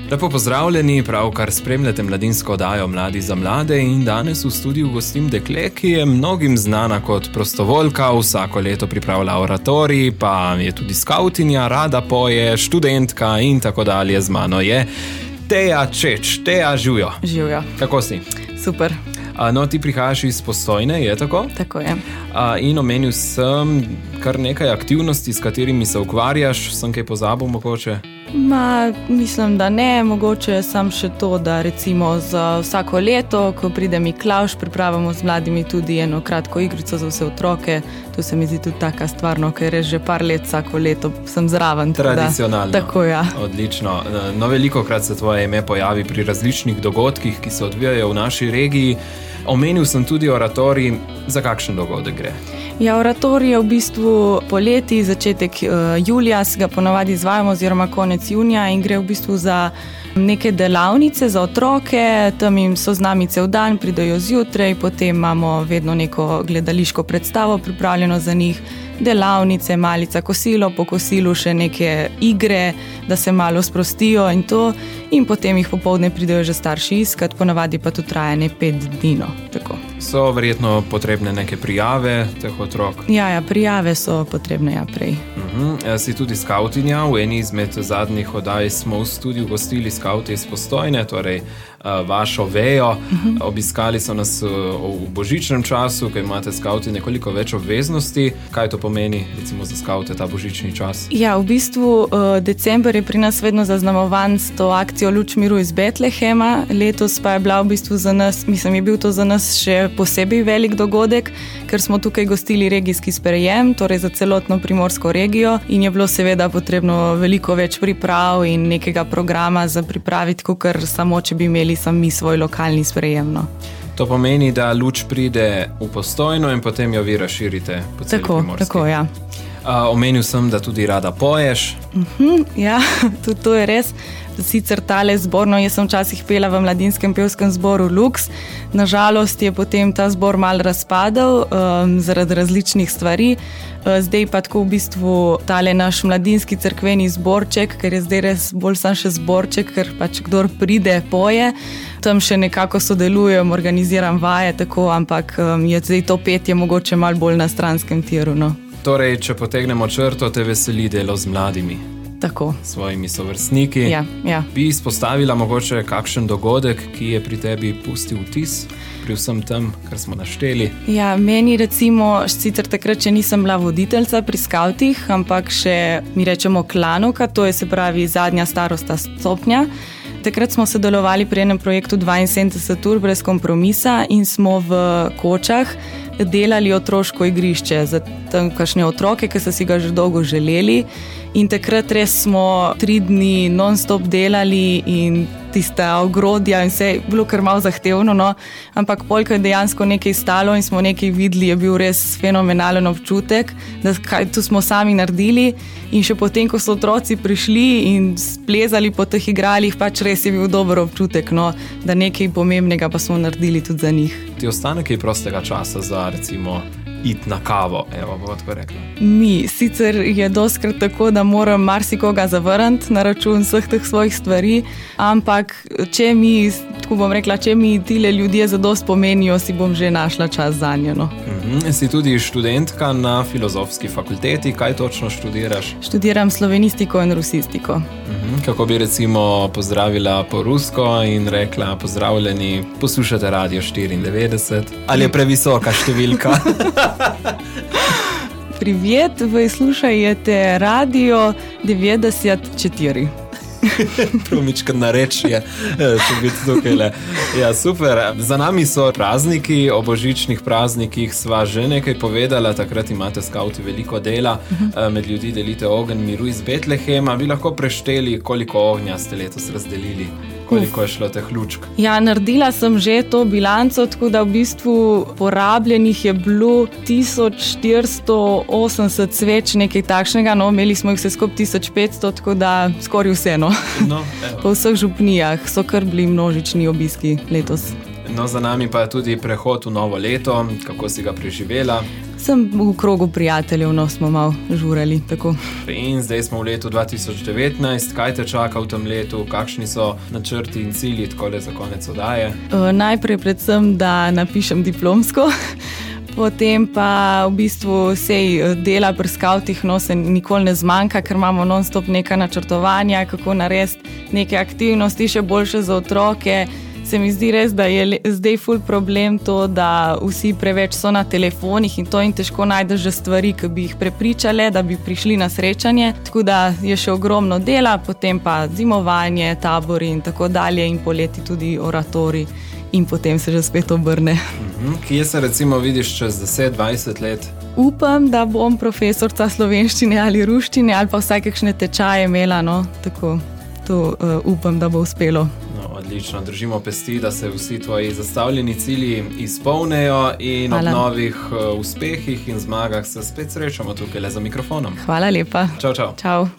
Lepo pozdravljeni, pravkar spremljate mladinsko oddajo Mladi za mlade in danes v studiu gostim dekle, ki je mnogim znana kot prostovoljka, vsako leto pripravlja oratorij, pa je tudi skautinja, rada poje, študentka in tako dalje. Z mano je Teja Čeč. Teja, živjo. Živjo. Kako si? Super. No, ti prihajaš iz Postojne, je tako? Tako je. In omenil sem kar nekaj aktivnosti, s katerimi se ukvarjaš. Sem kaj pozabil mogoče? Mislim, da ne. Mogoče sam še to, da recimo za vsako leto, ko pride Miklavž, pripravimo z mladimi tudi eno kratko igrico za vse otroke. To se mi zdi tudi taka stvar, ker je že par let vsako leto sem zraven. Tradicionalno. Tako, ja. Odlično. No, velikokrat se tvoje ime pojavi pri različnih dogodkih, ki se odvijajo v naši regiji. Omenil sem tudi oratorij. Za kakšen dogodek gre? Ja, oratorij je v bistvu poleti, začetek julija, se ga ponavadi izvajamo oziroma konec junija in gre v bistvu za neke delavnice za otroke, tam jim so z nami cel dan, pridajo zjutraj, potem imamo vedno neko gledališko predstavo pripravljeno za njih, delavnice, malica, kosilo, po kosilu še neke igre, da se malo sprostijo in to, in potem jih popoldne pridajo že starši iskat, ponavadi pa to traja 5 dni, tako. So verjetno potrebne neke prijave teh otrok? Ja, prijave so potrebne, prej. Si tudi skautinja. V eni izmed zadnjih oddaj smo v studiu gostili skauti iz Postojne, torej vašo vejo. Obiskali so nas v božičnem času, ko imate skauti nekoliko več obveznosti. Kaj to pomeni, recimo, za skaute ta božični čas? Ja, v bistvu december je pri nas vedno zaznamovan s to akcijo Luč miru iz Betlehema. Letos pa je bila v bistvu za nas, je bil to za nas še posebej velik dogodek, ker smo tukaj gostili regijski sprejem, torej za celotno primorsko regijo, in je bilo seveda potrebno veliko več priprav in nekega programa za pripraviti, kakor samo, če bi imeli sami svoj lokalni sprejem. To pomeni, da luč pride v Postojno in potem jo vi razširite po celi Primorski. Tako, ja. Omenil sem, da tudi rada poješ. Ja, tudi to je res. Sicer tale zbor, jaz sem včasih pela v mladinskem pevskem zboru Lux. Nažalost je potem ta zbor malo razpadel zaradi različnih stvari. Zdaj pa tako v bistvu tale naš mladinski cerkveni zborček, ker je zdaj res bolj sam še zborček, ker pač kdor pride, poje. Tam še nekako sodelujem, organiziram vaje, tako, ampak je zdaj to petje mogoče malo bolj na stranskem tiru. Torej, če potegnemo črto, te veseli delo z mladimi. Tako. Svojimi sovrstniki. Ja. Bi izpostavila mogoče kakšen dogodek, ki je pri tebi pustil vtis pri vsem tem, kar smo našteli? Ja, meni recimo, sicer takrat še nisem bila voditeljca pri skautih, ampak še, mi rečemo, klanovka, to je se pravi zadnja starostna stopnja. Takrat smo sodelovali pri enem projektu 72 ur brez kompromisa in smo v Kočah delali otroško igrišče za tamkajšnje otroke, ki so si ga že dolgo želeli. In takrat res smo 3 dni non-stop delali in tista ogrodja in vse je bilo kar malo zahtevno, ampak polk je dejansko nekaj stalo in smo nekaj videli, je bil res fenomenalen občutek, da tu smo sami naredili in še potem, ko so otroci prišli in splezali po teh igralih, pač res je bil dober občutek, da nekaj pomembnega pa smo naredili tudi za njih. Ti ostane kaj prostega časa za recimo iti na kavo, bo tako rekla? Sicer je dostkrat tako, da moram marsikoga zavrniti na račun vseh teh svojih stvari, ampak če mi tile ljudje zadost pomenijo, si bom že našla čas zanjo. Si tudi študentka na Filozofski fakulteti. Kaj točno študiraš? Študiram slovenistiko in rusistiko. Kako bi recimo pozdravila po rusko in rekla: pozdravljeni, poslušate Radio 94? Ali je previsoka številka? Привет, вы слушаете Radio 94. Promička narečje, če biti tukaj. Ja, super. Za nami so prazniki, o božičnih praznikih sva že nekaj povedala, takrat imate skauti veliko dela, med ljudi delite ogenj miru iz Betlehema. Bi lahko prešteli, koliko ognja ste letos razdelili? Koliko je šlo teh lučk? Ja, naredila sem že to bilanco, tako da v bistvu porabljenih je bilo 1480 sveč, nekaj takšnega, imeli smo jih vse skupaj 1500, tako da skoraj vse, Po vseh župnijah so kar bili množični obiski letos. Za nami pa je tudi prehod v novo leto. Kako si ga preživela? Sem v krogu prijateljev, no, smo malo žurali, tako. In zdaj smo v letu 2019. Kaj te čaka v tem letu? Kakšni so načrti in cilji, takole za konec oddaje? Najprej predvsem, da napišem diplomsko, potem pa v bistvu sej dela pri skavtih, no, se nikoli ne zmanjka, ker imamo non-stop neka načrtovanja, kako narediti neke aktivnosti še boljše za otroke. Se mi zdi res, da je zdaj ful problem to, da vsi preveč so na telefonih in to jim težko najdeš že stvari, ki bi jih prepričale, da bi prišli na srečanje. Tako da je še ogromno dela, potem pa zimovanje, tabori in tako dalje in poleti tudi oratori in potem se že spet obrne. Kje se recimo vidiš čez 10-20 let? Upam, da bom profesorca slovenščine ali ruščine ali pa vsaj kakšne tečaje imela, no, tako to upam, da bo uspelo. Odlično, držimo pesti, da se vsi tvoji zastavljeni cilji izpolnejo in Hvala. Ob novih uspehih in zmagah se spet srečamo tukaj le za mikrofonom. Hvala lepa. Čau, čau. Čau.